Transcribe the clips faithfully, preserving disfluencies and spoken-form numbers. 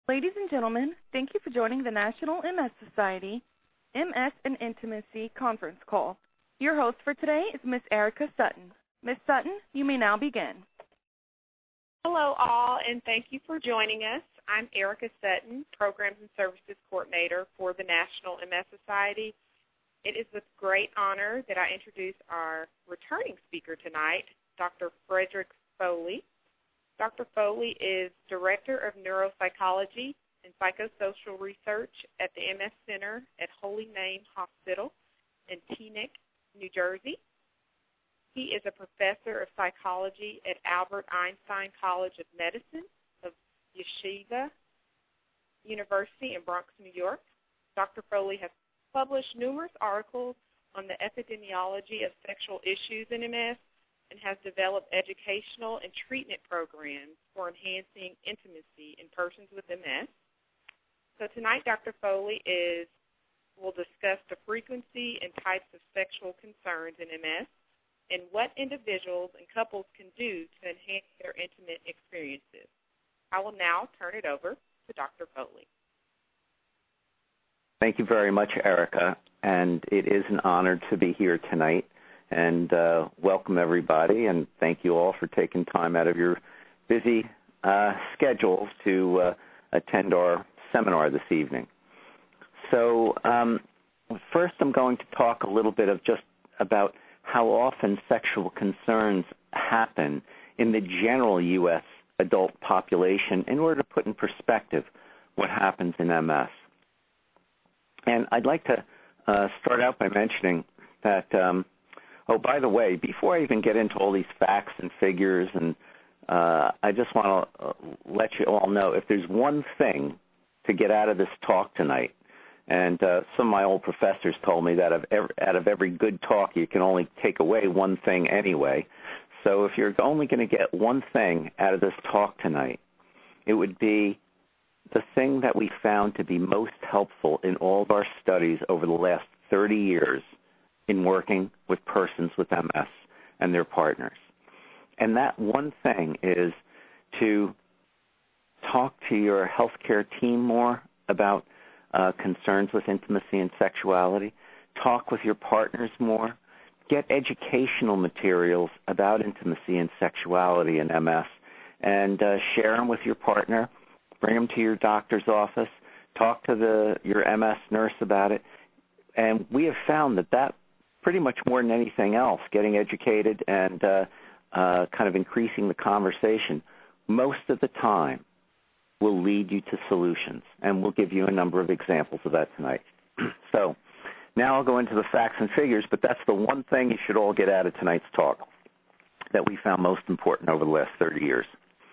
Ladies and gentlemen, thank you for joining the National M S Society M S and Intimacy conference call. Your host for today is Miss Erica Sutton. Miss Sutton, you may now begin. Hello all, and thank you for joining us. I'm Erica Sutton, Programs and Services Coordinator for the National M S Society. It is with great honor that I introduce our returning speaker tonight, Doctor Frederick Foley. Doctor Foley is Director of Neuropsychology and Psychosocial Research at the M S Center at Holy Name Hospital in Teaneck, New Jersey. He is a professor of psychology at Albert Einstein College of Medicine of Yeshiva University in Bronx, New York. Doctor Foley has published numerous articles on the epidemiology of sexual issues in M S and has developed educational and treatment programs for enhancing intimacy in persons with M S. So tonight, Doctor Foley is will discuss the frequency and types of sexual concerns in M S and what individuals and couples can do to enhance their intimate experiences. I will now turn it over to Doctor Foley. Thank you very much, Erica, and it is an honor to be here tonight. And uh, welcome, everybody, and thank you all for taking time out of your busy uh, schedules to uh, attend our seminar this evening. So um, first I'm going to talk a little bit of just about how often sexual concerns happen in the general U S adult population in order to put in perspective what happens in M S. And I'd like to uh, start out by mentioning that, um, oh, by the way, before I even get into all these facts and figures, and uh, I just want to uh, let you all know, if there's one thing to get out of this talk tonight, and uh, some of my old professors told me that of every, out of every good talk, you can only take away one thing anyway. So if you're only going to get one thing out of this talk tonight, it would be the thing that we found to be most helpful in all of our studies over the last thirty years in working with persons with M S and their partners. And that one thing is to talk to your healthcare team more about uh, concerns with intimacy and sexuality, talk with your partners more, get educational materials about intimacy and sexuality in M S, and uh, share them with your partner. Bring them to your doctor's office. Talk to the your M S nurse about it. And we have found that that pretty much more than anything else, getting educated and uh, uh, kind of increasing the conversation, most of the time will lead you to solutions. And we'll give you a number of examples of that tonight. So now I'll go into the facts and figures, but that's the one thing you should all get out of tonight's talk that we found most important over the last thirty years.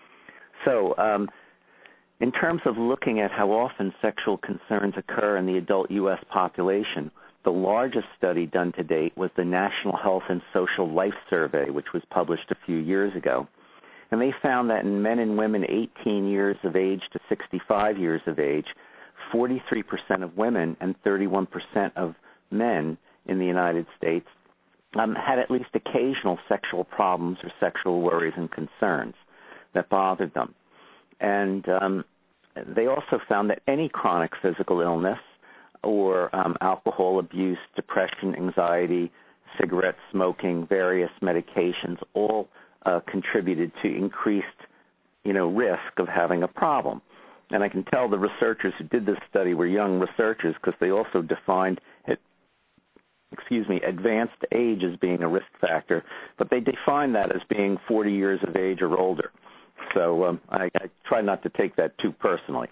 So um, in terms of looking at how often sexual concerns occur in the adult U S population, the largest study done to date was the National Health and Social Life Survey, which was published a few years ago. And they found that in men and women eighteen years of age to sixty-five years of age, forty-three percent of women and thirty-one percent of men in the United States um, had at least occasional sexual problems or sexual worries and concerns that bothered them. And um, they also found that any chronic physical illness or um, alcohol abuse, depression, anxiety, cigarette smoking, various medications all uh, contributed to increased, you know, risk of having a problem. And I can tell the researchers who did this study were young researchers because they also defined it, excuse me, advanced age as being a risk factor, but they defined that as being forty years of age or older. So um, I, I try not to take that too personally.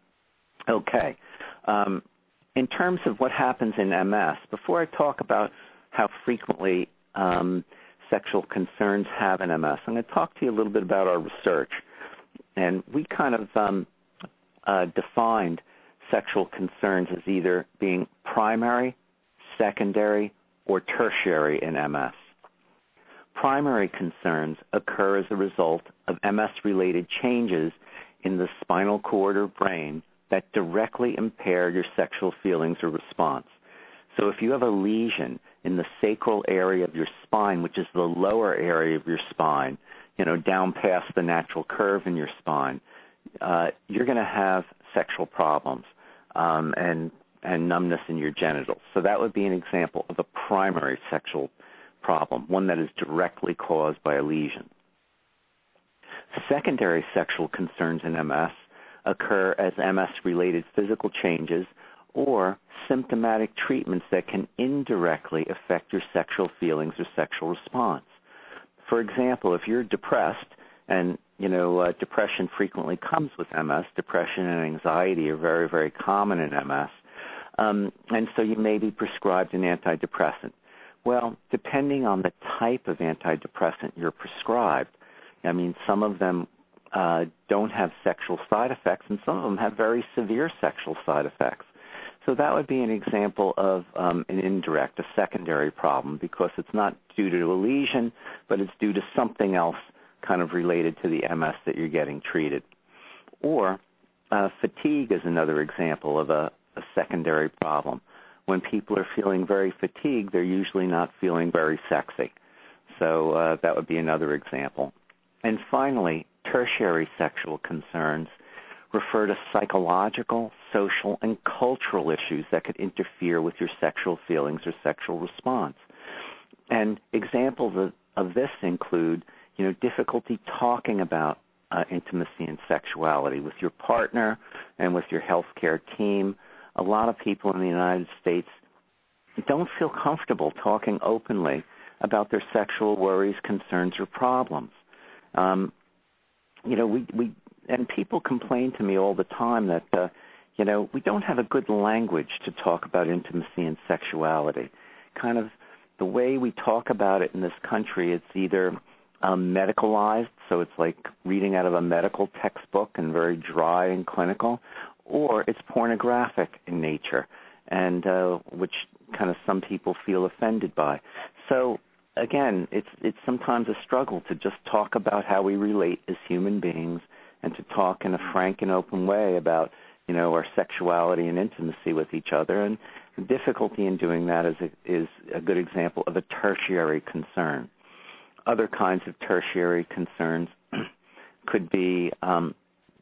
Okay. Um, in terms of what happens in M S, before I talk about how frequently um, sexual concerns have in M S, I'm going to talk to you a little bit about our research. And we kind of um, uh, defined sexual concerns as either being primary, secondary, or tertiary in M S. Primary concerns occur as a result of M S-related changes in the spinal cord or brain that directly impair your sexual feelings or response. So if you have a lesion in the sacral area of your spine, which is the lower area of your spine, you know, down past the natural curve in your spine, uh, you're going to have sexual problems um, and and numbness in your genitals. So that would be an example of a primary sexual problem, one that is directly caused by a lesion. Secondary sexual concerns in M S occur as M S-related physical changes or symptomatic treatments that can indirectly affect your sexual feelings or sexual response. For example, if you're depressed, and you know, uh, depression frequently comes with M S, depression and anxiety are very, very common in M S, um, and so you may be prescribed an antidepressant. Well, depending on the type of antidepressant you're prescribed, I mean, some of them uh, don't have sexual side effects, and some of them have very severe sexual side effects. So that would be an example of um, an indirect, a secondary problem, because it's not due to a lesion, but it's due to something else kind of related to the M S that you're getting treated. Or uh, fatigue is another example of a, a secondary problem. When people are feeling very fatigued, they're usually not feeling very sexy. So uh, that would be another example. And finally, tertiary sexual concerns refer to psychological, social, and cultural issues that could interfere with your sexual feelings or sexual response. And examples of, of this include, you know, difficulty talking about uh, intimacy and sexuality with your partner and with your healthcare team. A lot of people in the United States don't feel comfortable talking openly about their sexual worries, concerns, or problems. Um, you know, we, we and people complain to me all the time that, uh, you know, we don't have a good language to talk about intimacy and sexuality. Kind of the way we talk about it in this country, it's either um, medicalized, so it's like reading out of a medical textbook and very dry and clinical, or it's pornographic in nature, and uh, which kind of some people feel offended by. So again, it's it's sometimes a struggle to just talk about how we relate as human beings and to talk in a frank and open way about, you know, our sexuality and intimacy with each other. And the difficulty in doing that is a, is a good example of a tertiary concern. Other kinds of tertiary concerns could be, um,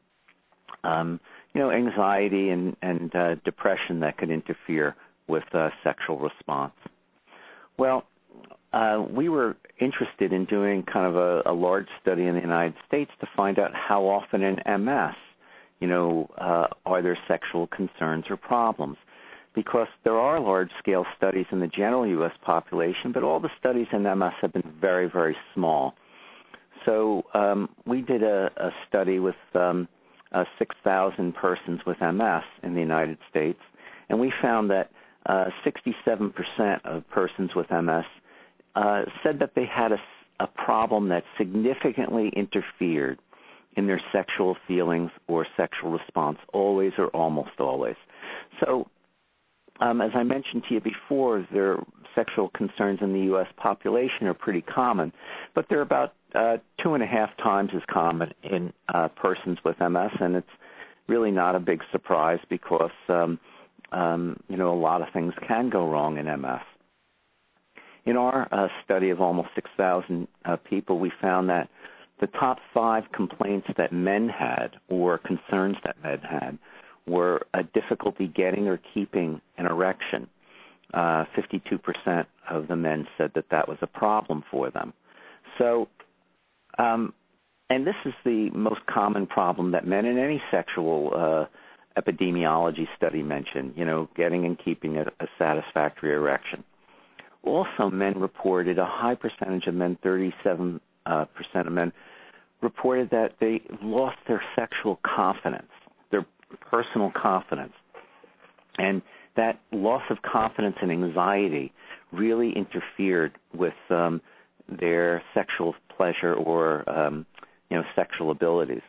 um, you know, anxiety and, and uh, depression that could interfere with uh, sexual response. Well, Uh, we were interested in doing kind of a, a large study in the United States to find out how often in M S, you know, uh, are there sexual concerns or problems. Because there are large-scale studies in the general U S population, but all the studies in M S have been very, very small. So um, we did a, a study with um, uh, six thousand persons with M S in the United States, and we found that uh, sixty-seven percent of persons with M S Uh, said that they had a, a problem that significantly interfered in their sexual feelings or sexual response, always or almost always. So, um, as I mentioned to you before, their sexual concerns in the U S population are pretty common, but they're about uh, two and a half times as common in uh, persons with M S, and it's really not a big surprise because, um, um, you know, a lot of things can go wrong in M S. In our uh, study of almost six thousand uh, people, we found that the top five complaints that men had or concerns that men had were a difficulty getting or keeping an erection. Uh, fifty-two percent of the men said that that was a problem for them. So, um, and this is the most common problem that men in any sexual uh, epidemiology study mention, you know, getting and keeping a, a satisfactory erection. Also, men reported, a high percentage of men, thirty-seven percent of men, reported that they lost their sexual confidence, their personal confidence. And that loss of confidence and anxiety really interfered with um, their sexual pleasure or, um, you know, sexual abilities.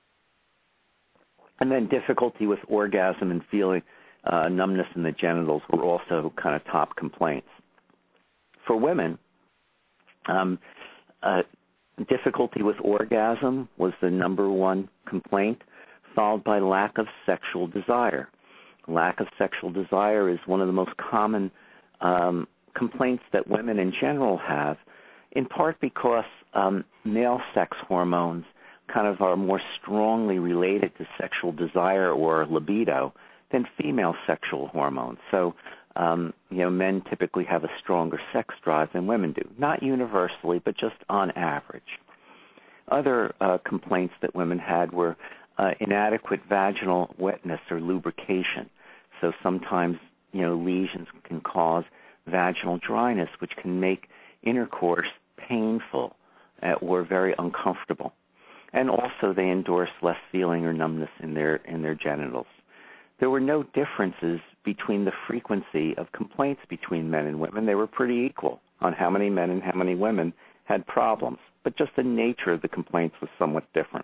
And then difficulty with orgasm and feeling uh, numbness in the genitals were also kind of top complaints. For women, um, uh, difficulty with orgasm was the number one complaint, followed by lack of sexual desire. Lack of sexual desire is one of the most common um, complaints that women in general have, in part because um, male sex hormones kind of are more strongly related to sexual desire or libido than female sexual hormones. So, um, you know, men typically have a stronger sex drive than women do. Not universally, but just on average. Other uh, complaints that women had were uh, inadequate vaginal wetness or lubrication. So sometimes, you know, lesions can cause vaginal dryness, which can make intercourse painful uh, or very uncomfortable. And also they endorse less feeling or numbness in their in their genitals. There were no differences between the frequency of complaints between men and women. They were pretty equal on how many men and how many women had problems, but just the nature of the complaints was somewhat different.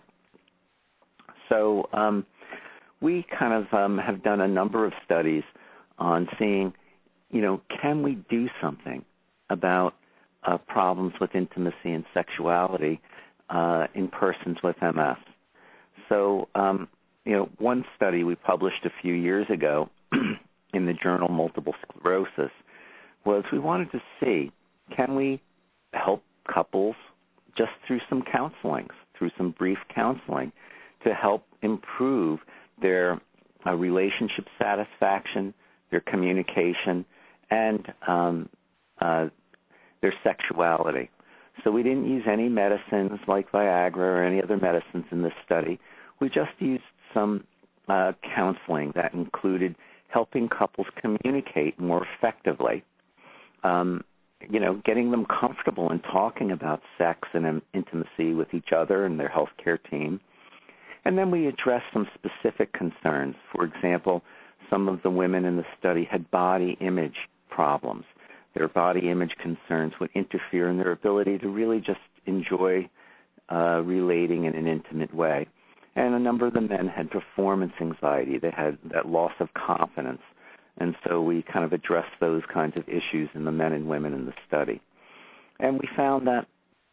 So um, we kind of um, have done a number of studies on seeing, you know, can we do something about uh, problems with intimacy and sexuality uh, in persons with M S. So, um, you know, one study we published a few years ago in the journal Multiple Sclerosis was we wanted to see, can we help couples just through some counseling, through some brief counseling, to help improve their uh, relationship satisfaction, their communication, and um, uh, their sexuality. So we didn't use any medicines like Viagra or any other medicines in this study. We just used some uh, counseling that included helping couples communicate more effectively, um, you know, getting them comfortable in talking about sex and um, intimacy with each other and their healthcare team. And then we addressed some specific concerns. For example, some of the women in the study had body image problems. Their body image concerns would interfere in their ability to really just enjoy uh, relating in an intimate way. And a number of the men had performance anxiety. They had that loss of confidence. And so we kind of addressed those kinds of issues in the men and women in the study. And we found that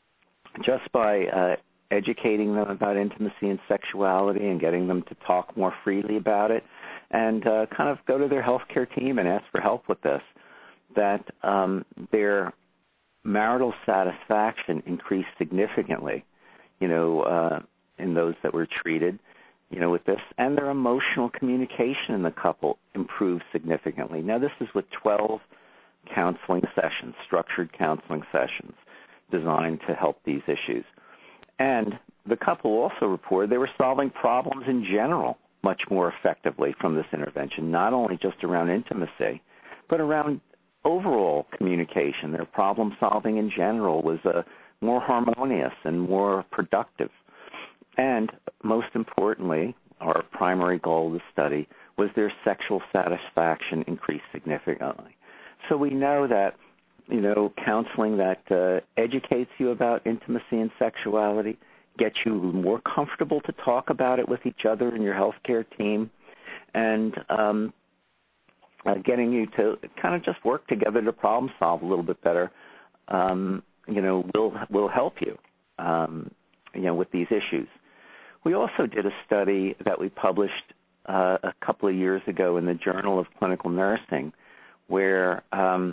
just by uh, educating them about intimacy and sexuality and getting them to talk more freely about it and uh, kind of go to their healthcare team and ask for help with this, that um, their marital satisfaction increased significantly, you know, uh, in those that were treated, you know, with this, and their emotional communication in the couple improved significantly. Now, this is with twelve counseling sessions, structured counseling sessions, designed to help these issues. And the couple also reported they were solving problems in general much more effectively from this intervention, not only just around intimacy, but around overall communication. Their problem solving in general was uh, more harmonious and more productive. And most importantly, our primary goal of the study was their sexual satisfaction increased significantly. So we know that, you know, counseling that uh, educates you about intimacy and sexuality, gets you more comfortable to talk about it with each other and your healthcare team, and um, uh, getting you to kind of just work together to problem solve a little bit better, um, you know, will will help you, um, you know, with these issues. We also did a study that we published uh, a couple of years ago in the Journal of Clinical Nursing, where um,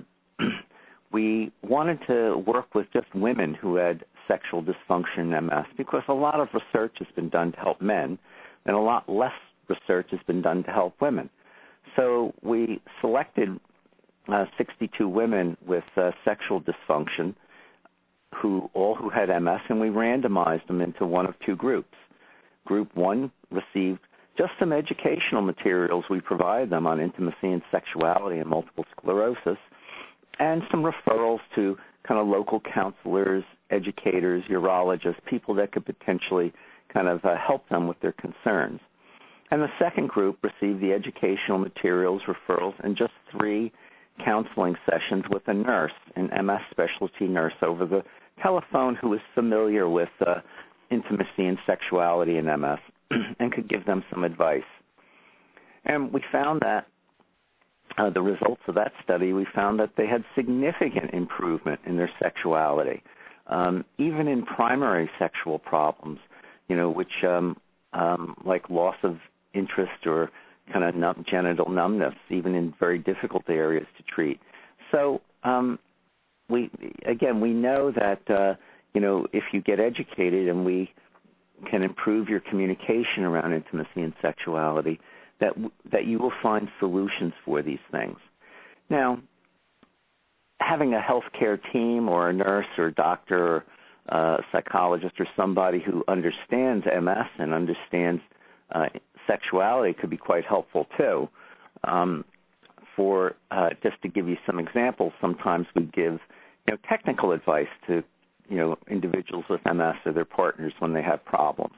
we wanted to work with just women who had sexual dysfunction in M S, because a lot of research has been done to help men, and a lot less research has been done to help women. So we selected uh, sixty-two women with uh, sexual dysfunction, who all who had M S, and we randomized them into one of two groups. Group one received just some educational materials we provided them on intimacy and sexuality and multiple sclerosis, and some referrals to kind of local counselors, educators, urologists, people that could potentially kind of uh, help them with their concerns. And the second group received the educational materials, referrals, and just three counseling sessions with a nurse, an M S specialty nurse over the telephone who was familiar with uh, intimacy and sexuality in M S and could give them some advice. And we found that uh, the results of that study, we found that they had significant improvement in their sexuality, um, even in primary sexual problems, you know, which um, um, like loss of interest or kind of numb, genital numbness, even in very difficult areas to treat. So um, we, again, we know that, uh, you know, if you get educated, and we can improve your communication around intimacy and sexuality, that that you will find solutions for these things. Now, having a healthcare team or a nurse or a doctor or a psychologist or somebody who understands M S and understands uh, sexuality could be quite helpful too. Um, for uh, just to give you some examples, sometimes we give you know technical advice to you know individuals with M S or their partners when they have problems.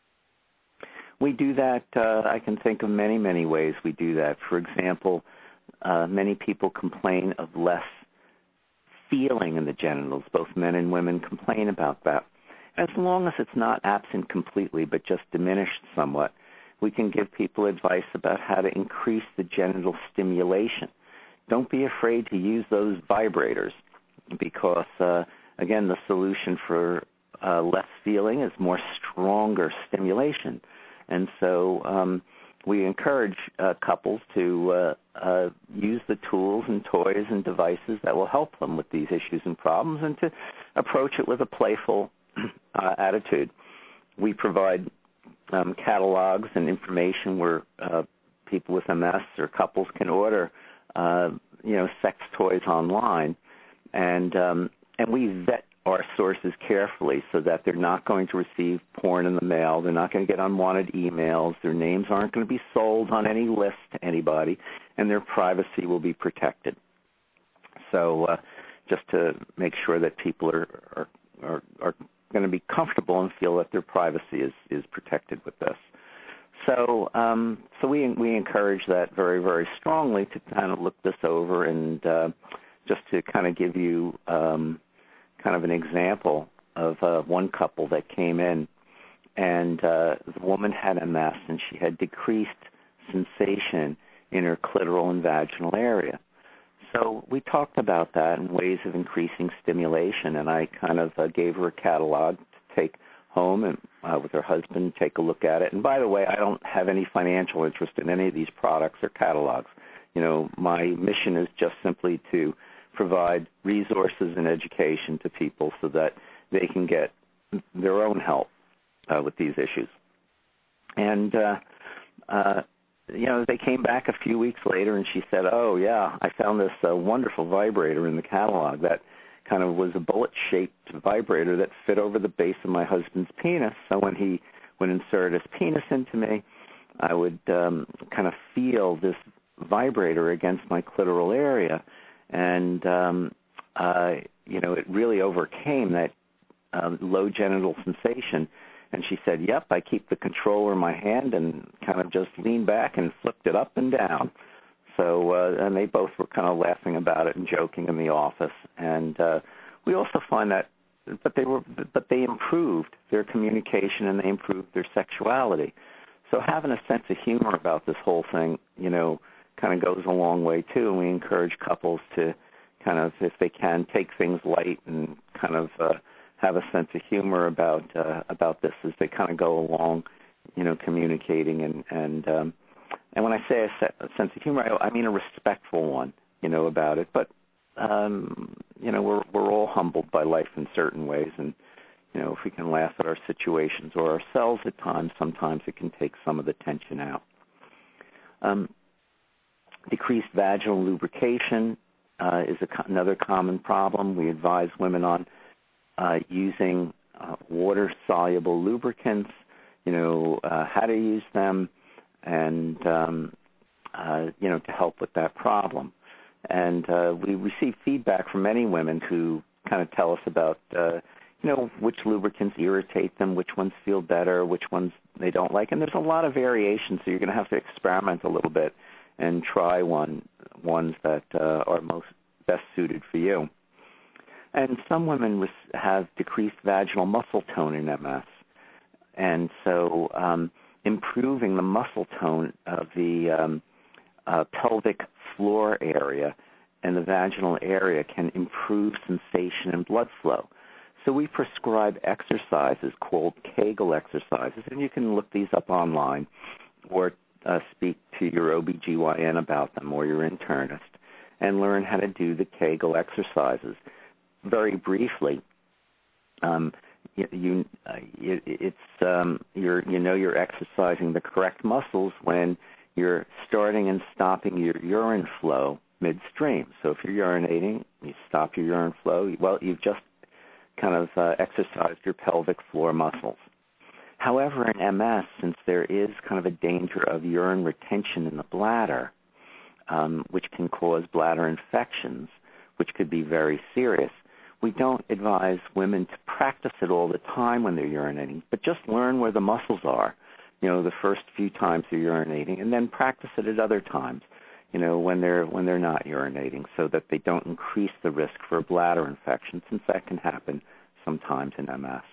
We do that. Uh, I can think of many, many ways we do that. For example, uh, many people complain of less feeling in the genitals. Both men and women complain about that. As long as it's not absent completely but just diminished somewhat, we can give people advice about how to increase the genital stimulation. Don't be afraid to use those vibrators because, uh, again, the solution for uh, less feeling is more stronger stimulation. And so um, we encourage uh, couples to uh, uh, use the tools and toys and devices that will help them with these issues and problems and to approach it with a playful uh, attitude. We provide um, catalogs and information where uh, people with M S or couples can order uh, you know, sex toys online, and, um, and we vet our sources carefully so that they're not going to receive porn in the mail, they're not going to get unwanted emails, their names aren't going to be sold on any list to anybody, and their privacy will be protected. So uh, just to make sure that people are, are, are, are going to be comfortable and feel that their privacy is, is protected with this. So um, so we, we encourage that very, very strongly to kind of look this over and uh, just to kind of give you um, kind of an example of uh, one couple that came in, and uh, the woman had M S, and she had decreased sensation in her clitoral and vaginal area. So we talked about that and ways of increasing stimulation, and I kind of uh, gave her a catalog to take home and uh, with her husband, take a look at it. And by the way, I don't have any financial interest in any of these products or catalogs. You know, my mission is just simply to provide resources and education to people so that they can get their own help uh, with these issues. And, uh, uh, you know, they came back a few weeks later and she said, oh, yeah, I found this uh, wonderful vibrator in the catalog that kind of was a bullet-shaped vibrator that fit over the base of my husband's penis. So when he would insert his penis into me, I would um, kind of feel this vibrator against my clitoral area. And, um, uh, you know, it really overcame that um, low genital sensation. And she said, yep, I keep the controller in my hand and kind of just lean back and flipped it up and down. So, uh, and they both were kind of laughing about it and joking in the office. And uh, we also find that, but they were, but they improved their communication and they improved their sexuality. So having a sense of humor about this whole thing, you know, kind of goes a long way too, and we encourage couples to kind of, if they can, take things light and kind of uh, have a sense of humor about uh, about this as they kind of go along, you know, communicating and and um, and when I say a, se- a sense of humor, I, I mean a respectful one, you know, about it. But um, you know, we're we're all humbled by life in certain ways, and you know, if we can laugh at our situations or ourselves at times, sometimes it can take some of the tension out. Um, Decreased vaginal lubrication uh, is a co- another common problem. We advise women on uh, using uh, water-soluble lubricants, you know, uh, how to use them, and, um, uh, you know, to help with that problem. And uh, we receive feedback from many women who kind of tell us about, uh, you know, which lubricants irritate them, which ones feel better, which ones they don't like. And there's a lot of variation, so you're going to have to experiment a little bit and try one ones that uh, are most best suited for you. And some women have decreased vaginal muscle tone in M S, and so um, improving the muscle tone of the um, uh, pelvic floor area and the vaginal area can improve sensation and blood flow. So we prescribe exercises called Kegel exercises, and you can look these up online or Uh, speak to your O B G Y N about them or your internist and learn how to do the Kegel exercises. Very briefly, um, you, you uh, it, it's um, you're you know you're exercising the correct muscles when you're starting and stopping your urine flow midstream. So if you're urinating, you stop your urine flow. Well, you've just kind of uh, exercised your pelvic floor muscles. However, in M S, since there is kind of a danger of urine retention in the bladder, um, which can cause bladder infections, which could be very serious, we don't advise women to practice it all the time when they're urinating, but just learn where the muscles are, you know, the first few times they're urinating, and then practice it at other times, you know, when they're when they're not urinating, so that they don't increase the risk for a bladder infection, since that can happen sometimes in M S.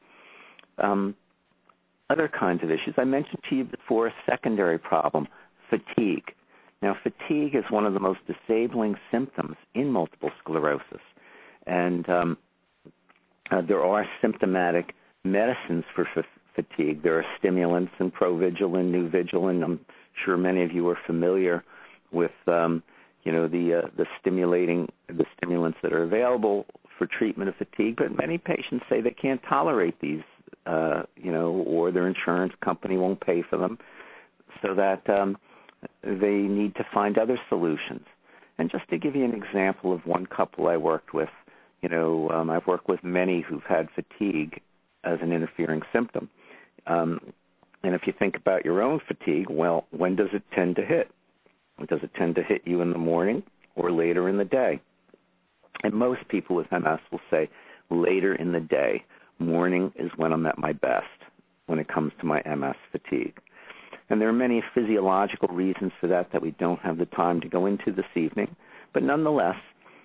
Um, other kinds of issues. I mentioned to you before a secondary problem, fatigue. Now, fatigue is one of the most disabling symptoms in multiple sclerosis. And um, uh, there are symptomatic medicines for f- fatigue. There are stimulants and Provigilin, Nuvigilin. I'm sure many of you are familiar with, um, you know, the uh, the stimulating the stimulants that are available for treatment of fatigue. But many patients say they can't tolerate these, uh, you know, or their insurance company won't pay for them, so that um, they need to find other solutions. And just to give you an example of one couple I worked with, you know, um, I've worked with many who've had fatigue as an interfering symptom. Um, and if you think about your own fatigue, well, when does it tend to hit? Does it tend to hit you in the morning or later in the day? And most people with M S will say later in the day. Morning is when I'm at my best when it comes to my M S fatigue. And there are many physiological reasons for that that we don't have the time to go into this evening. But nonetheless,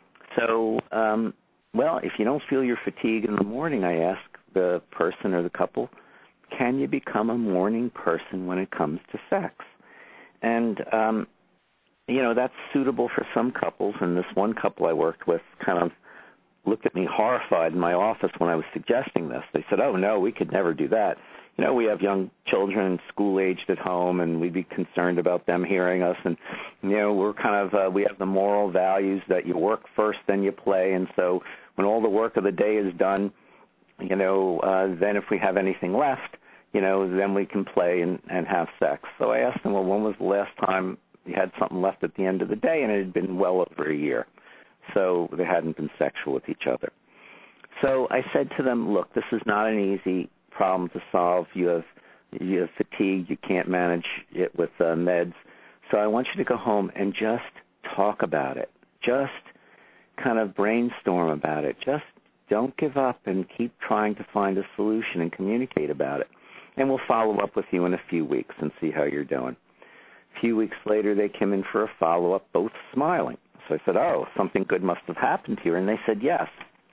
so, um, well, if you don't feel your fatigue in the morning, I ask the person or the couple, can you become a morning person when it comes to sex? And, um, you know, that's suitable for some couples. And this one couple I worked with kind of looked at me horrified in my office when I was suggesting this. They said, oh, no, we could never do that. You know, we have young children, school-aged at home, and we'd be concerned about them hearing us. And, you know, we're kind of, uh, we have the moral values that you work first, then you play. And so when all the work of the day is done, you know, uh, then if we have anything left, you know, then we can play and, and have sex. So I asked them, well, when was the last time you had something left at the end of the day? And it had been well over a year. So they hadn't been sexual with each other. So I said to them, look, this is not an easy problem to solve. You have, you have fatigue. You can't manage it with uh, meds. So I want you to go home and just talk about it. Just kind of brainstorm about it. Just don't give up and keep trying to find a solution and communicate about it. And we'll follow up with you in a few weeks and see how you're doing. A few weeks later, they came in for a follow-up, both smiling. So I said, oh, something good must have happened here. And they said, yes.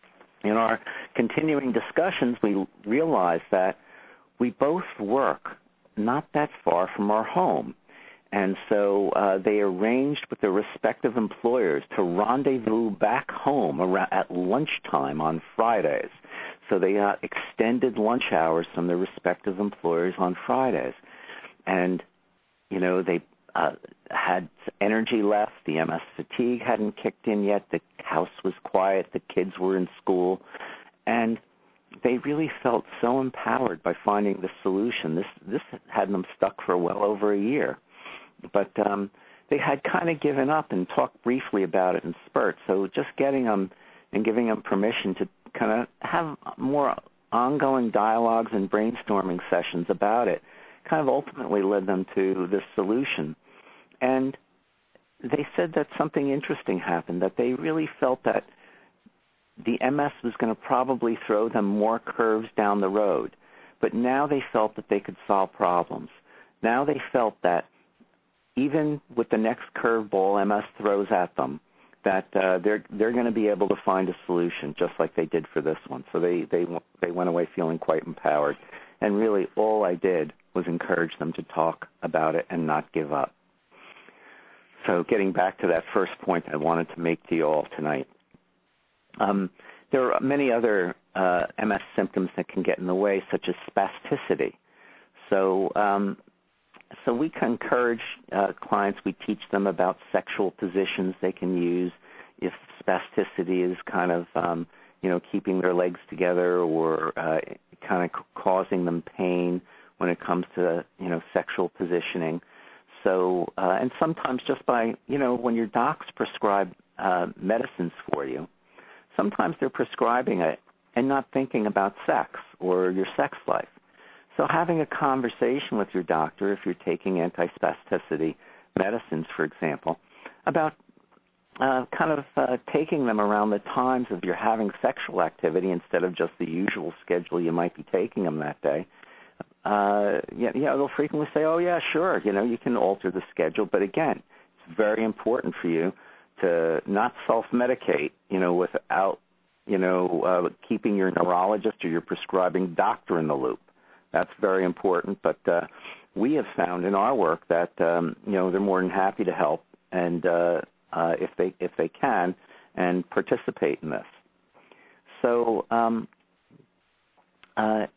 In our continuing discussions, we realized that we both work not that far from our home. And so uh, they arranged with their respective employers to rendezvous back home around, at lunchtime on Fridays. So they got extended lunch hours from their respective employers on Fridays. And, you know, they uh, had energy left. The M S fatigue hadn't kicked in yet. The house was quiet. The kids were in school. And they really felt so empowered by finding the solution. This, this had them stuck for well over a year. But um, they had kind of given up and talked briefly about it in spurts. So just getting them and giving them permission to kind of have more ongoing dialogues and brainstorming sessions about it kind of ultimately led them to this solution. And they said that something interesting happened, that they really felt that the M S was going to probably throw them more curves down the road. But now they felt that they could solve problems. Now they felt that even with the next curveball M S throws at them, that uh, they're they're going to be able to find a solution, just like they did for this one. So they they they went away feeling quite empowered. And really, all I did was encourage them to talk about it and not give up. So getting back to that first point I wanted to make to you all tonight. Um, there are many other uh, M S symptoms that can get in the way, such as spasticity. So um, So we can encourage uh, clients, we teach them about sexual positions they can use if spasticity is kind of, um, you know, keeping their legs together or uh, kind of causing them pain when it comes to, you know, sexual positioning. So, uh, and sometimes just by, you know, when your docs prescribe uh, medicines for you, sometimes they're prescribing it and not thinking about sex or your sex life. So having a conversation with your doctor, if you're taking anti-spasticity medicines, for example, about uh, kind of uh, taking them around the times of your having sexual activity instead of just the usual schedule you might be taking them that day. Uh, yeah, yeah, they'll frequently say, oh, yeah, sure, you know, you can alter the schedule. But again, it's very important for you to not self-medicate, you know, without, you know, uh, keeping your neurologist or your prescribing doctor in the loop. That's very important. But uh, we have found in our work that, um, you know, they're more than happy to help and uh, uh, if they if they can and participate in this. So um, uh,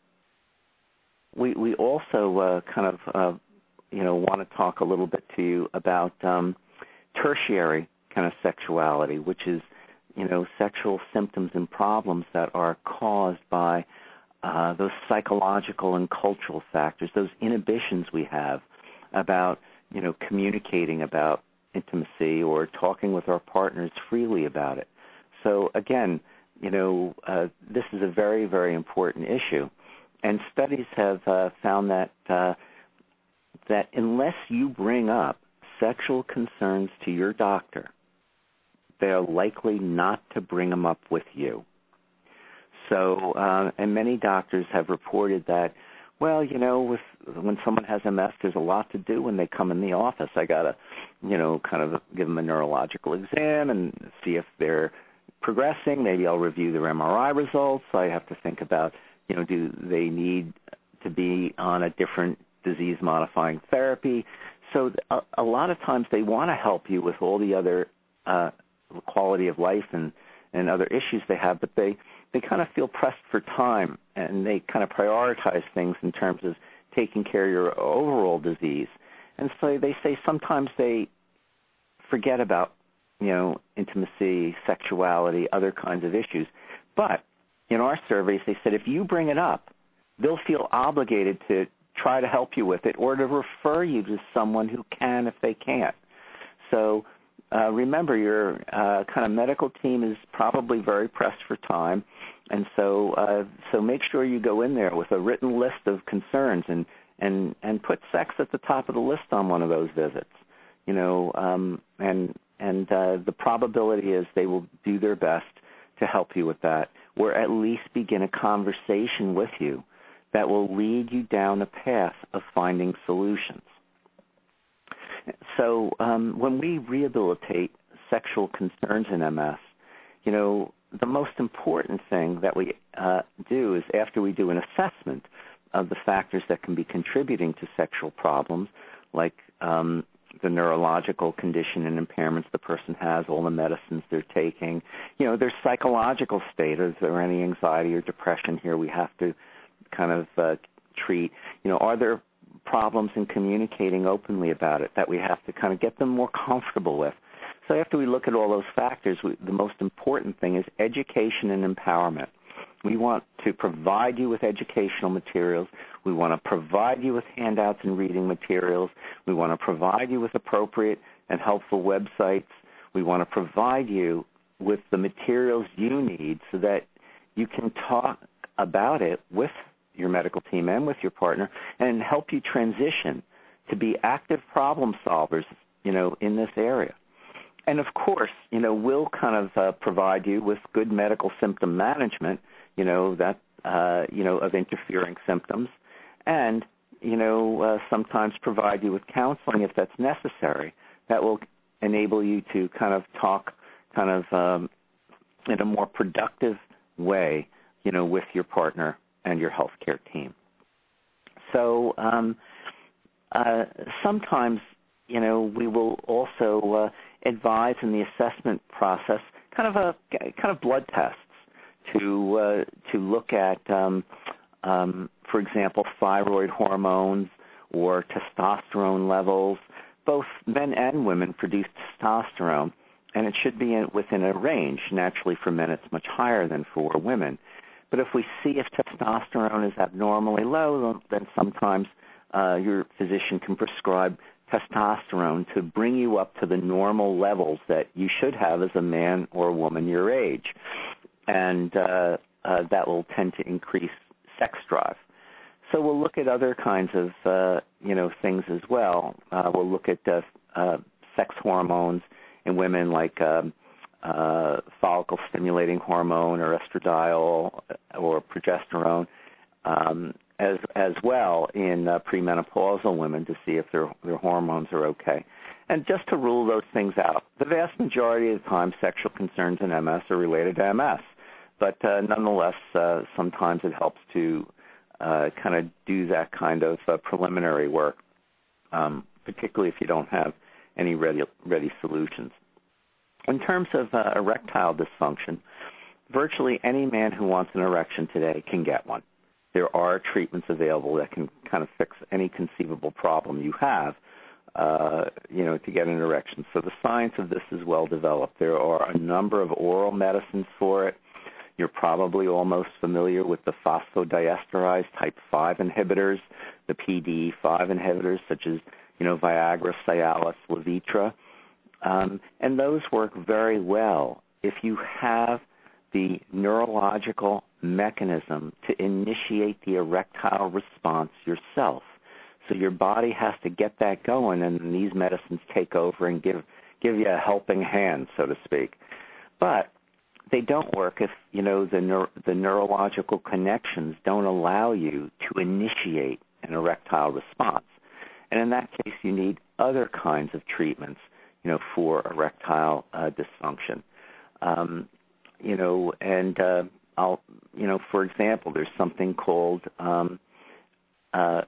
we we also uh, kind of uh, you know want to talk a little bit to you about um, tertiary kind of sexuality, which is you know sexual symptoms and problems that are caused by uh, those psychological and cultural factors, those inhibitions we have about you know communicating about intimacy or talking with our partners freely about it. So again, you know uh, this is a very, very important issue. And studies have uh, found that uh, that unless you bring up sexual concerns to your doctor, they are likely not to bring them up with you. So, uh, and many doctors have reported that, well, you know, with when someone has M S, there's a lot to do when they come in the office. I got to, you know, kind of give them a neurological exam and see if they're progressing. Maybe I'll review their M R I results. I have to think about, you know, do they need to be on a different disease-modifying therapy? So a, a lot of times they want to help you with all the other uh, quality of life and, and other issues they have, but they, they kind of feel pressed for time, and they kind of prioritize things in terms of taking care of your overall disease. And so they say sometimes they forget about, you know, intimacy, sexuality, other kinds of issues. But in our surveys, they said if you bring it up, they'll feel obligated to try to help you with it or to refer you to someone who can if they can't. So uh, remember, your uh, kind of medical team is probably very pressed for time, and so uh, so make sure you go in there with a written list of concerns and, and, and put sex at the top of the list on one of those visits. You know, um, and and uh, the probability is they will do their best to help you with that, or at least begin a conversation with you that will lead you down a path of finding solutions. So um, when we rehabilitate sexual concerns in M S, you know, the most important thing that we uh, do is after we do an assessment of the factors that can be contributing to sexual problems, like um, the neurological condition and impairments the person has, all the medicines they're taking, you know, their psychological state, is there any anxiety or depression here we have to kind of uh, treat, you know, are there problems in communicating openly about it that we have to kind of get them more comfortable with. So after we look at all those factors, we, the most important thing is education and empowerment. We want to provide you with educational materials. We want to provide you with handouts and reading materials. We want to provide you with appropriate and helpful websites. We want to provide you with the materials you need so that you can talk about it with your medical team and with your partner and help you transition to be active problem solvers, you know, in this area. And of course, you know, we'll kind of uh, provide you with good medical symptom management, you know, that, uh, you know, of interfering symptoms, and, you know, uh, sometimes provide you with counseling if that's necessary. That will enable you to kind of talk kind of um, in a more productive way, you know, with your partner and your healthcare team. So um, uh, sometimes, you know, we will also uh, advise in the assessment process kind of a kind of blood tests to uh, to look at, um, um, for example, thyroid hormones or testosterone levels. Both men and women produce testosterone, and it should be in, within a range. Naturally, for men, it's much higher than for women. But if we see if testosterone is abnormally low, then sometimes uh, your physician can prescribe testosterone to bring you up to the normal levels that you should have as a man or a woman your age. And uh, uh, that will tend to increase sex drive. So we'll look at other kinds of, uh, you know, things as well. Uh, we'll look at uh, uh, sex hormones in women like um, uh, follicle-stimulating hormone or estradiol or progesterone, um, as as well in uh, premenopausal women to see if their their hormones are okay. And just to rule those things out, the vast majority of the time sexual concerns in M S are related to M S. But uh, nonetheless, uh, sometimes it helps to uh, kind of do that kind of uh, preliminary work, um, particularly if you don't have any ready, ready solutions. In terms of uh, erectile dysfunction, virtually any man who wants an erection today can get one. There are treatments available that can kind of fix any conceivable problem you have, uh, you know, to get an erection. So the science of this is well developed. There are a number of oral medicines for it. You're probably almost familiar with the phosphodiesterase type five inhibitors, the P D E five inhibitors, such as, you know, Viagra, Cialis, Levitra. Um, and those work very well if you have the neurological mechanism to initiate the erectile response yourself. So your body has to get that going, and these medicines take over and give give you a helping hand, so to speak. But they don't work if, you know, the neur- the neurological connections don't allow you to initiate an erectile response. And in that case, you need other kinds of treatments, you know, for erectile uh, dysfunction. Um, you know, and uh, I'll, you know, for example, there's something called um, uh,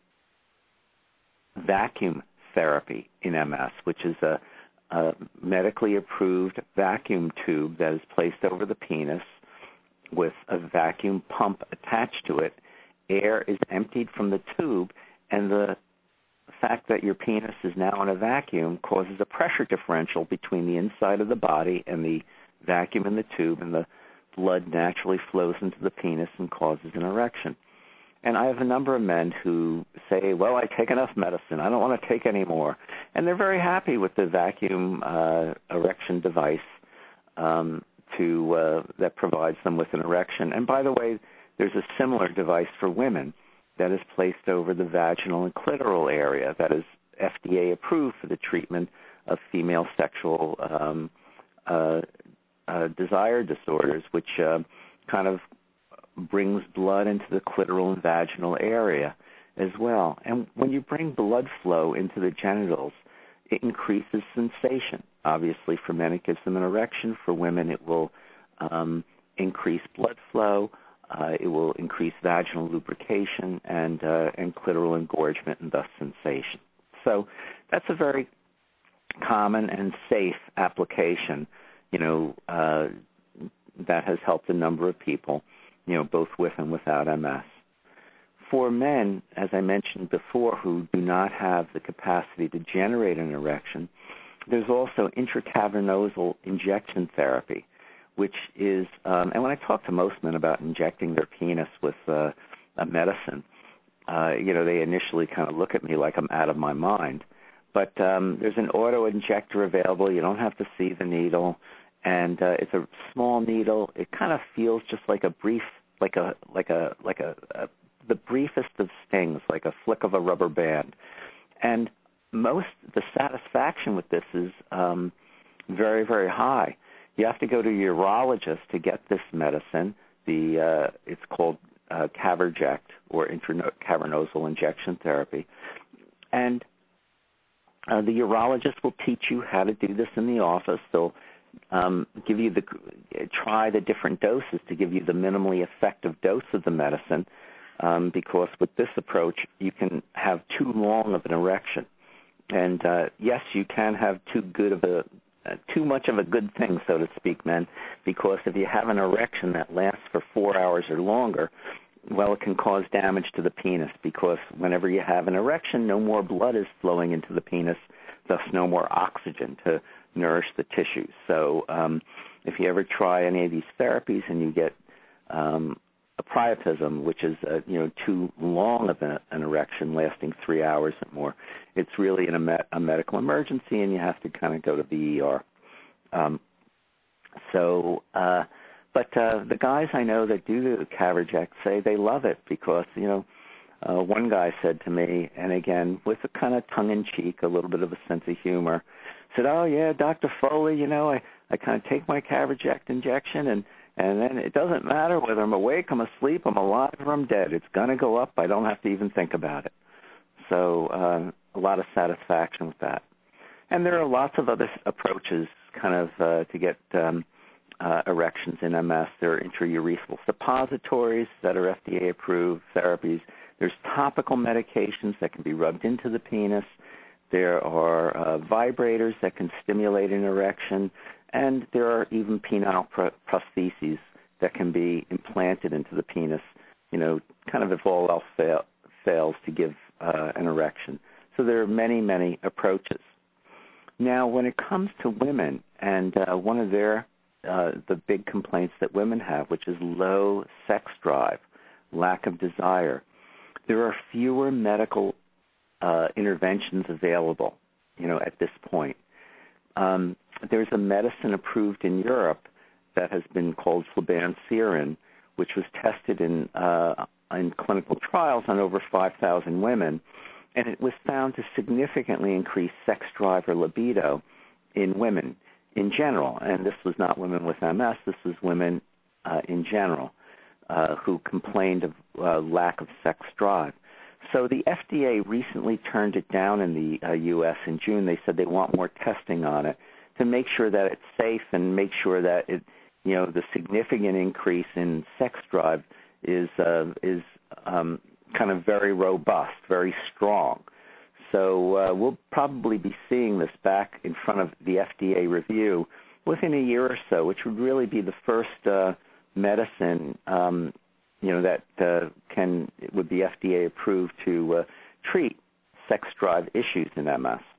vacuum therapy in M S, which is a, a medically approved vacuum tube that is placed over the penis with a vacuum pump attached to it. Air is emptied from the tube, and the fact that your penis is now in a vacuum causes a pressure differential between the inside of the body and the vacuum in the tube, and the blood naturally flows into the penis and causes an erection. And I have a number of men who say, well, I take enough medicine. I don't want to take any more. And they're very happy with the vacuum uh, erection device um, to uh, that provides them with an erection. And by the way, there's a similar device for women that is placed over the vaginal and clitoral area that is F D A approved for the treatment of female sexual um, uh, uh, desire disorders, which uh, kind of brings blood into the clitoral and vaginal area as well. And when you bring blood flow into the genitals, it increases sensation. Obviously, for men, it gives them an erection. For women, it will um, increase blood flow. Uh, it will increase vaginal lubrication and uh, and clitoral engorgement and thus sensation. So that's a very common and safe application, you know, uh, that has helped a number of people, you know, both with and without M S. For men, as I mentioned before, who do not have the capacity to generate an erection, there's also intracavernosal injection therapy, which is, um, and when I talk to most men about injecting their penis with uh, a medicine, uh, you know, they initially kind of look at me like I'm out of my mind. But um, there's an auto-injector available. You don't have to see the needle, and uh, it's a small needle. It kind of feels just like a brief, like a, like a, like a, a, the briefest of stings, like a flick of a rubber band. And most, the satisfaction with this is um, very, very high. You have to go to a urologist to get this medicine. The uh, it's called uh, Caverject, or intracavernosal injection therapy, and uh, the urologist will teach you how to do this in the office. They'll um, give you the try the different doses to give you the minimally effective dose of the medicine, um, because with this approach you can have too long of an erection, and uh, yes, you can have too good of a Uh, too much of a good thing, so to speak, men, because if you have an erection that lasts for four hours or longer, well, it can cause damage to the penis, because whenever you have an erection, no more blood is flowing into the penis thus no more oxygen to nourish the tissues. So um, if you ever try any of these therapies and you get um, a priapism, which is uh, you know too long of a, an erection lasting three hours or more, it's really an, a, med- a medical emergency, and you have to kind of go to the E R. Um, so, uh, but uh, the guys I know that do the Caverject say they love it because you know uh, one guy said to me, and again with a kind of tongue-in-cheek, a little bit of a sense of humor, said, "Oh yeah, Doctor Foley, you know I I kind of take my Caverject injection and." And then it doesn't matter whether I'm awake, I'm asleep, I'm alive, or I'm dead. It's going to go up. I don't have to even think about it. So uh, a lot of satisfaction with that. And there are lots of other approaches kind of uh, to get um, uh, erections in M S. There are intraurethral suppositories that are F D A-approved therapies. There's topical medications that can be rubbed into the penis. There are uh, vibrators that can stimulate an erection. And there are even penile prostheses that can be implanted into the penis, you know, kind of if all else fail, fails to give uh, an erection. So there are many, many approaches. Now, when it comes to women, and uh, one of their, uh, the big complaints that women have, which is low sex drive, lack of desire, there are fewer medical uh, interventions available, you know, at this point. Um, there's a medicine approved in Europe that has been called flibanserin, which was tested in, uh, in clinical trials on over five thousand women, and it was found to significantly increase sex drive or libido in women in general. And this was not women with M S, this was women uh, in general uh, who complained of uh, lack of sex drive. So the F D A recently turned it down in the uh, U S in June. They said they want more testing on it to make sure that it's safe and make sure that it, you know, the significant increase in sex drive is uh, is um, kind of very robust, very strong. So uh, we'll probably be seeing this back in front of the F D A review within a year or so, which would really be the first uh, medicine. Um, you know, that uh, can would be F D A approved to uh, treat sex drive issues in M S.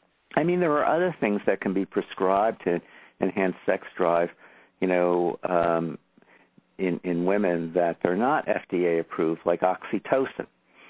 I mean, there are other things that can be prescribed to enhance sex drive, you know, um, in, in women that are not F D A approved, like oxytocin.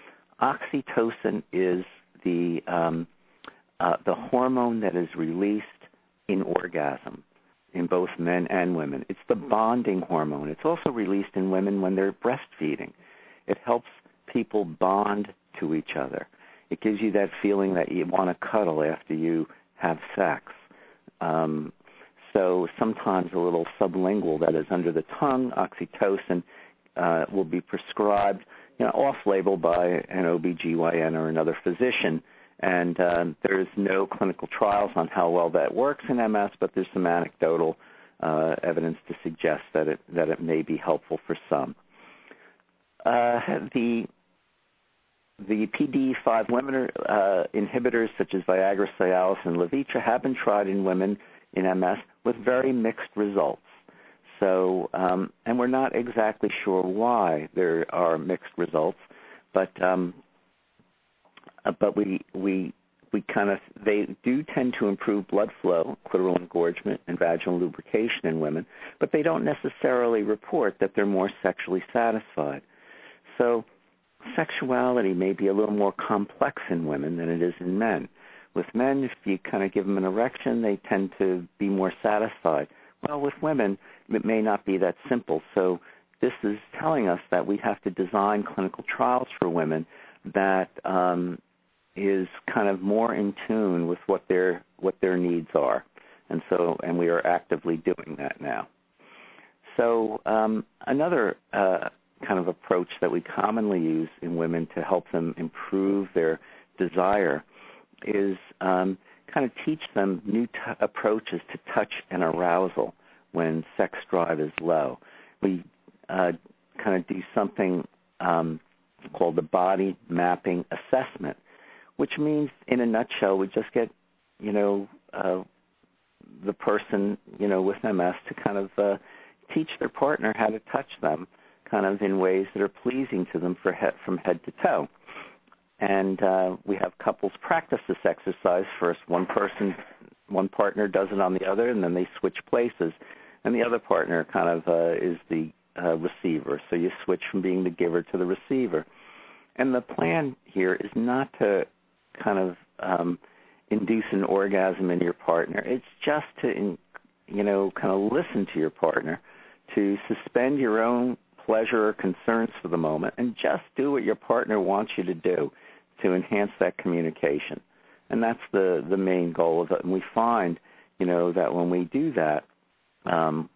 Oxytocin is the, um, uh, the hormone that is released in orgasm in both men and women. It's the bonding hormone. It's also released in women when they're breastfeeding. It helps people bond to each other. It gives you that feeling that you want to cuddle after you have sex. Um, so sometimes a little sublingual, that is under the tongue, oxytocin uh, will be prescribed, you know, off-label by an O B G Y N or another physician. And um, there's no clinical trials on how well that works in M S, but there's some anecdotal uh, evidence to suggest that it that it may be helpful for some. Uh, the the P D E five limiter uh, inhibitors such as Viagra, Cialis, and Levitra have been tried in women in M S with very mixed results. So, um, and we're not exactly sure why there are mixed results, but um, Uh, but we we we kind of they do tend to improve blood flow, clitoral engorgement, and vaginal lubrication in women, but they don't necessarily report that they're more sexually satisfied. So sexuality may be a little more complex in women than it is in men. With men, if you kind of give them an erection, they tend to be more satisfied. Well, with women, it may not be that simple. So this is telling us that we have to design clinical trials for women that um, is kind of more in tune with what their what their needs are, and so and we are actively doing that now. So um, another uh, kind of approach that we commonly use in women to help them improve their desire is um, kind of teach them new t- approaches to touch and arousal when sex drive is low. We uh, kind of do something um, called the body mapping assessment, which means, in a nutshell, we just get, you know, uh, the person, you know, with M S to kind of uh, teach their partner how to touch them kind of in ways that are pleasing to them for he- from head to toe. and uh, we have couples practice this exercise. First, one person, one partner does it on the other, and then they switch places, and the other partner kind of uh, is the uh, receiver. So you switch from being the giver to the receiver. And the plan here is not to kind of um, induce an orgasm in your partner. It's just to, in, you know, kind of listen to your partner, to suspend your own pleasure or concerns for the moment, and just do what your partner wants you to do to enhance that communication. And that's the, the main goal of it. And we find, you know, that when we do that, um,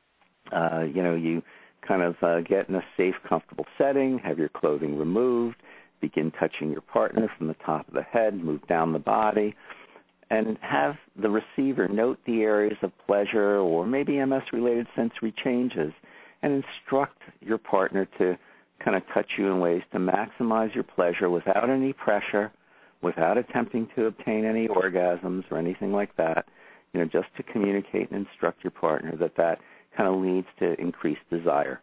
uh, you know, you kind of uh, get in a safe, comfortable setting, have your clothing removed, begin touching your partner from the top of the head, move down the body, and have the receiver note the areas of pleasure or maybe M S-related sensory changes, and instruct your partner to kind of touch you in ways to maximize your pleasure without any pressure, without attempting to obtain any orgasms or anything like that, you know, just to communicate and instruct your partner that that kind of leads to increased desire.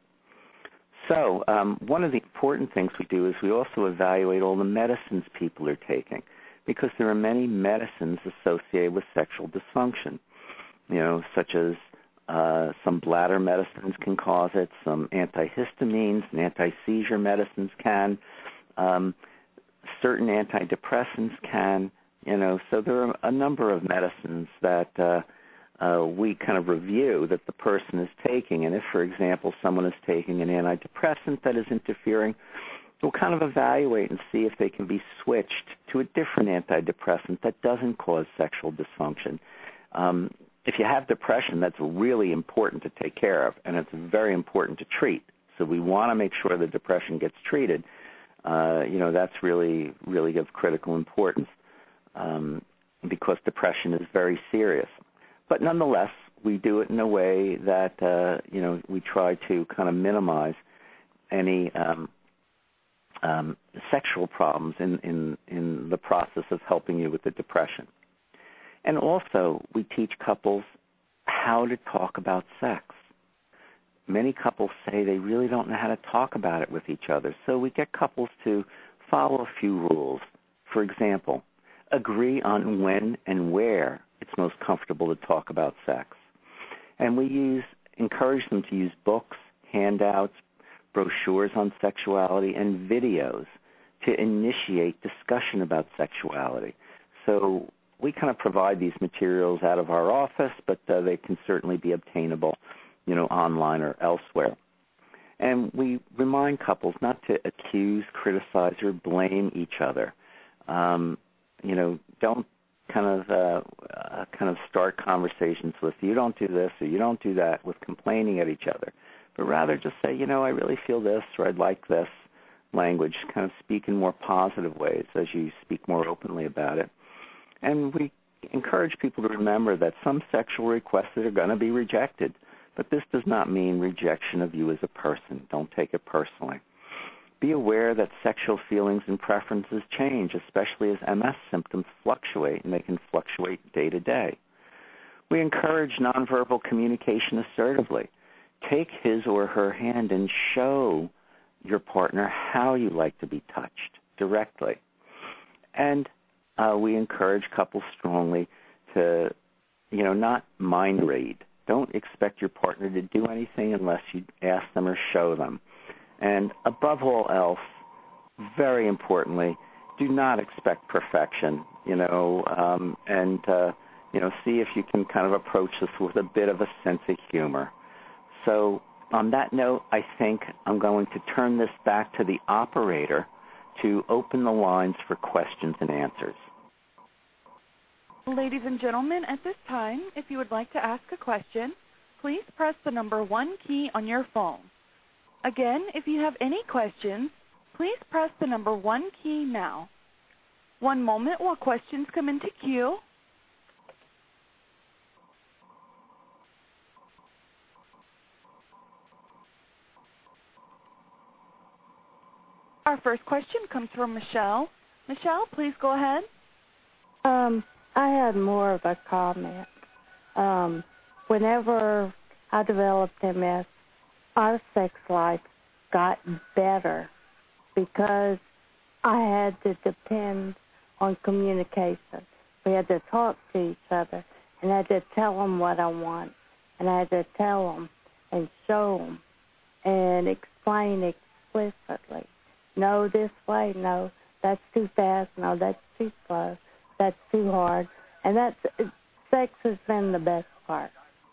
So um, one of the important things we do is we also evaluate all the medicines people are taking, because there are many medicines associated with sexual dysfunction, you know, such as uh, some bladder medicines can cause it, some antihistamines and anti-seizure medicines can, um, certain antidepressants can, you know, so there are a number of medicines that uh, uh, we kind of review that the person is taking. And if, for example, someone is taking an antidepressant that is interfering, we'll kind of evaluate and see if they can be switched to a different antidepressant that doesn't cause sexual dysfunction. Um, if you have depression, that's really important to take care of, and it's very important to treat. So we want to make sure the depression gets treated. Uh, you know, that's really, really of critical importance um, because depression is very serious. But nonetheless, we do it in a way that, uh, you know, we try to kind of minimize any um, um, sexual problems in, in, in the process of helping you with the depression. And also, we teach couples how to talk about sex. Many couples say they really don't know how to talk about it with each other. So we get couples to follow a few rules. For example, agree on when and where it's most comfortable to talk about sex. And we use, encourage them to use books, handouts, brochures on sexuality, and videos to initiate discussion about sexuality. So we kind of provide these materials out of our office, but uh, they can certainly be obtainable, you know, online or elsewhere. And we remind couples not to accuse, criticize, or blame each other. Um, you know, don't kind of uh, uh, kind of start conversations with you don't do this or you don't do that with complaining at each other, but rather just say, you know, I really feel this or I'd like this language. Kind of speak in more positive ways as you speak more openly about it. And we encourage people to remember that some sexual requests are going to be rejected, but this does not mean rejection of you as a person. Don't take it personally. Be aware that sexual feelings and preferences change, especially as M S symptoms fluctuate, and they can fluctuate day to day. We encourage nonverbal communication assertively. Take his or her hand and show your partner how you like to be touched directly. And uh, we encourage couples strongly to, you know, not mind read. Don't expect your partner to do anything unless you ask them or show them. And above all else, very importantly, do not expect perfection, you know, um, and, uh, you know, see if you can kind of approach this with a bit of a sense of humor. So on that note, I think I'm going to turn this back to the operator to open the lines for questions and answers. Ladies and gentlemen, at this time, if you would like to ask a question, please press the number one key on your phone. Again, if you have any questions, please press the number one key now. One moment while questions come into queue. Our first question comes from Michelle. Michelle, please go ahead. Um, I had more of a comment. Um, whenever I developed M S, our sex life got better because I had to depend on communication. We had to talk to each other, and I had to tell them what I want, and I had to tell them and show them and explain explicitly. No, this way, no, that's too fast, no, that's too slow, that's too hard. And that's, sex has been the best part.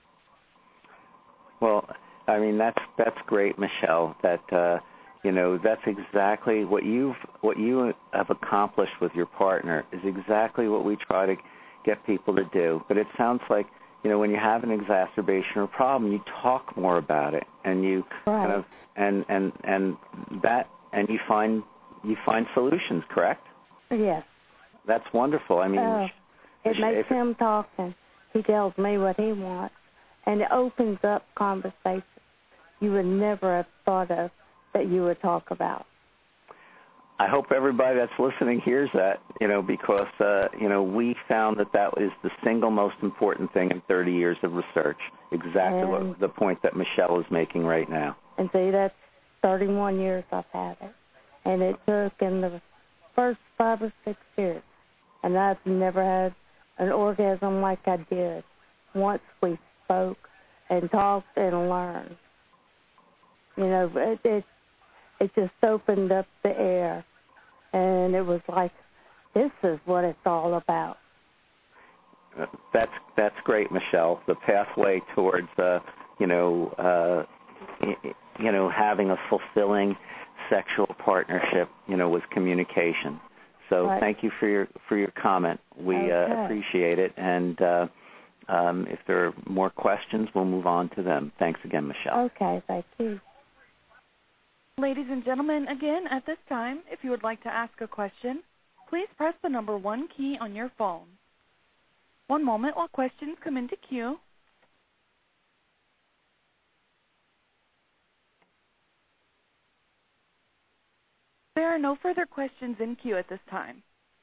Well, I mean, that's that's great, Michelle. That uh, you know, that's exactly what you've what you have accomplished with your partner is exactly what we try to get people to do. But it sounds like, you know, when you have an exacerbation or problem, you talk more about it, and you right. kind of and and and that and you find you find solutions. Correct? Yes. That's wonderful. I mean, oh, it makes him talk, and he tells me what he wants, and it opens up conversations you would never have thought of that you would talk about. I hope everybody that's listening hears that, you know, because, uh, you know, we found that that is the single most important thing in thirty years of research, exactly and, what the point that Michelle is making right now. And see, that's thirty-one years I've had it, and it took in the first five or six years, and I've never had an orgasm like I did once we spoke and talked and learned. You know, it, it it just opened up the air, and it was like, this is what it's all about. Uh, that's that's great, Michelle. The pathway towards, uh, you know, uh, you know, having a fulfilling sexual partnership, you know, was communication. So right. Thank you for your for your comment. We okay. uh, appreciate it, and uh, um, if there are more questions, we'll move on to them. Thanks again, Michelle. Okay, thank you. Ladies and gentlemen, again, at this time, if you would like to ask a question, please press the number one key on your phone. One moment while questions come into queue. There are no further questions in queue at this time.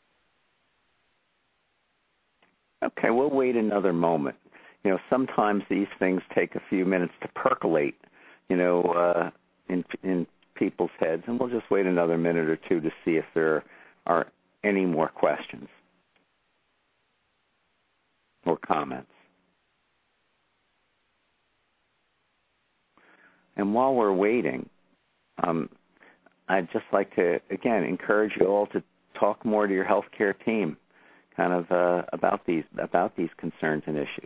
Okay, we'll wait another moment. You know, sometimes these things take a few minutes to percolate, you know, uh, in, in people's heads, and we'll just wait another minute or two to see if there are any more questions or comments. And while we're waiting, um, I'd just like to, again, encourage you all to talk more to your healthcare team kind of uh, about these about these concerns and issues.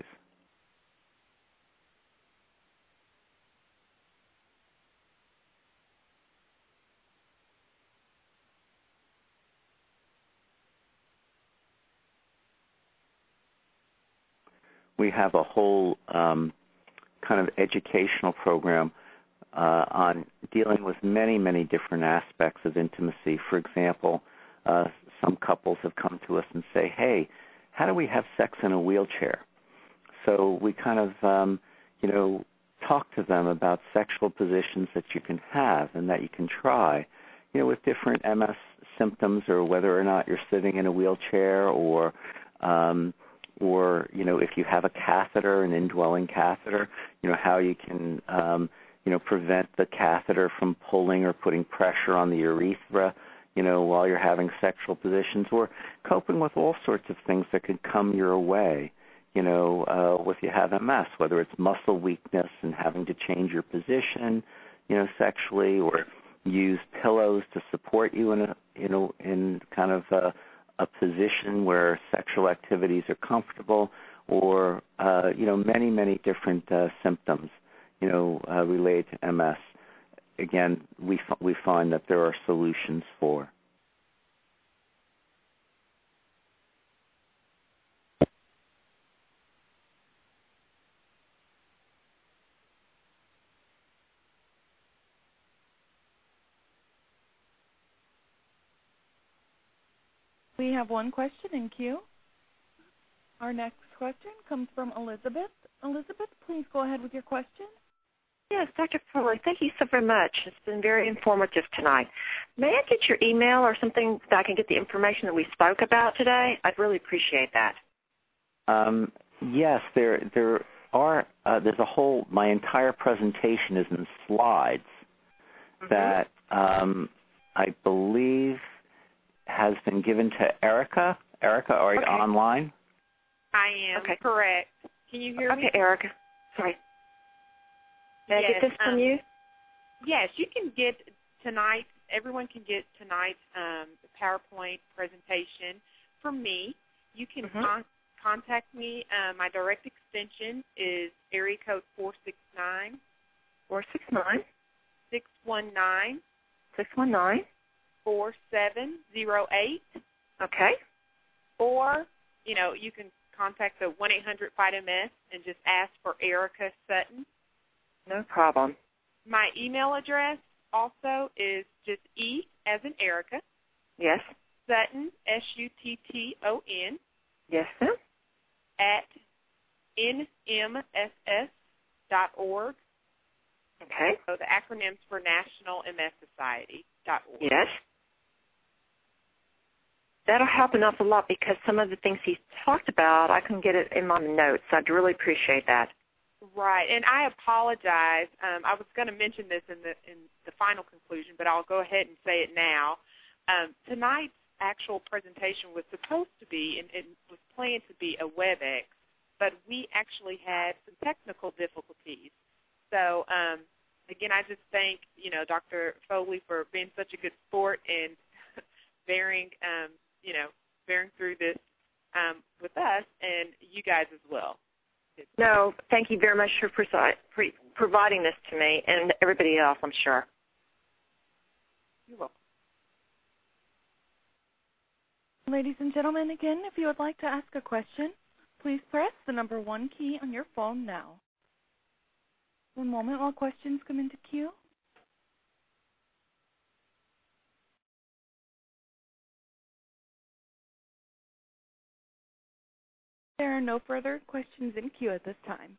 We have a whole um, kind of educational program uh, on dealing with many, many different aspects of intimacy. For example, uh, some couples have come to us and say, hey, how do we have sex in a wheelchair? So we kind of, um, you know, talk to them about sexual positions that you can have and that you can try, you know, with different M S symptoms, or whether or not you're sitting in a wheelchair, or um, or, you know, if you have a catheter, an indwelling catheter, you know, how you can, um, you know, prevent the catheter from pulling or putting pressure on the urethra, you know, while you're having sexual positions, or coping with all sorts of things that could come your way, you know, uh, if you have M S, whether it's muscle weakness and having to change your position, you know, sexually, or use pillows to support you in a, you know, in kind of a, a position where sexual activities are comfortable, or, uh, you know, many, many different uh, symptoms, you know, uh, related to M S. Again, we, f- we find that there are solutions for. We have one question in queue. Our next question comes from Elizabeth. Elizabeth, please go ahead with your question. Yes, Doctor Foley, thank you so very much. It's been very informative tonight. May I get your email or something that I can get the information that we spoke about today? I'd really appreciate that. Um, yes, there there are. Uh, there's a whole. My entire presentation is in slides mm-hmm. that um, I believe has been given to Erica. Erica, are you Okay. online? I am, Okay. correct. Can you hear Okay, me? Erica. Sorry. May yes, I get this from um, you? Yes, you can get tonight, everyone can get tonight's um, PowerPoint presentation from me. You can Mm-hmm. con- contact me. Uh, my direct extension is area code four six nine, four six nine, six one nine, six one nine. four seven zero eight. Okay. Or, you know, you can contact the one eight hundred fight M S and just ask for Erica Sutton. No problem. My email address also is just E as in Erica, Yes. Sutton, S U T T O N, Yes, ma'am. at N M S S dot org. Okay. So the acronyms for National M S Society dot org. Yes. That'll help an awful lot because some of the things he talked about, I can get it in my notes. I'd really appreciate that. Right, and I apologize. Um, I was going to mention this in the in the final conclusion, but I'll go ahead and say it now. Um, tonight's actual presentation was supposed to be, and it was planned to be, a WebEx, but we actually had some technical difficulties. So, um, again, I just thank you know Doctor Foley for being such a good sport and bearing um, you know bearing through this um, with us and you guys as well. No, thank you very much for presi- pre- providing this to me and everybody else, I'm sure. You're welcome. Ladies and gentlemen, again, if you would like to ask a question, please press the number one key on your phone now. One moment while questions come into queue. There are no further questions in queue at this time.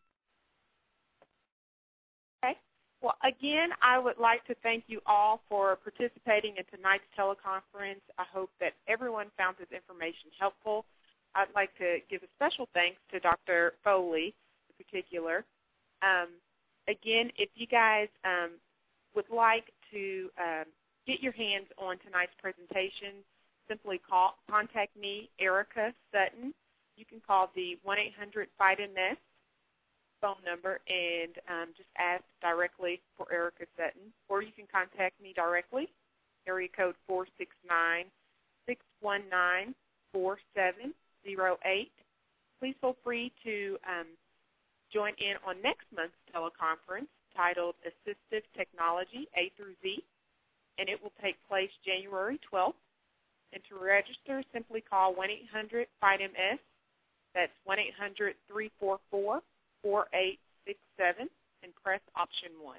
Okay. Well, again, I would like to thank you all for participating in tonight's teleconference. I hope that everyone found this information helpful. I'd like to give a special thanks to Doctor Foley in particular. Um, again, if you guys um, would like to um, get your hands on tonight's presentation, simply call, contact me, Erica Sutton. You can call the one eight hundred fight M S phone number and um, just ask directly for Erica Sutton, or you can contact me directly, area code four six nine, six one nine, four seven zero eight. Please feel free to um, join in on next month's teleconference titled Assistive Technology A through Z, and it will take place January twelfth. And to register, simply call one eight hundred fight M S. That's one eight hundred three four four four eight six seven and press option one.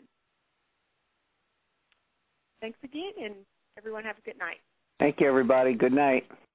Thanks again, and everyone have a good night. Thank you, everybody. Good night.